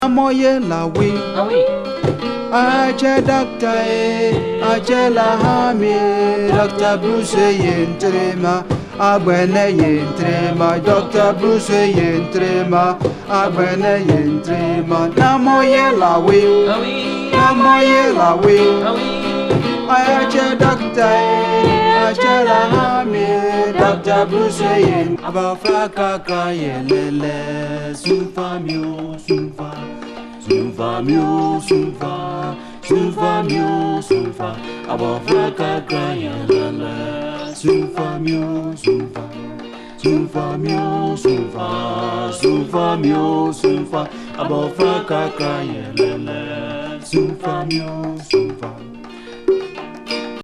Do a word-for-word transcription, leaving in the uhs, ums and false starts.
Moye la we, Ache doctor, Ache la hami, Doctor Bruce Yentrema, Abene Yentrema, Doctor Bruce Yentrema, Abene Yentrema, Namoye la we, Namoye la we, Ache doctor, Ache la hami, Doctor Bruce Yen, Abafaka Kayelele, Sunfamio, Sunfa. Sunfa mio, sunfa, sunfa mio, sunfa. Abafaka kayelele. Sunfa mio, sunfa, sunfa mio, sunfa, sunfa mio, sunfa. Abafaka kayelele. Sunfa mio, sunfa.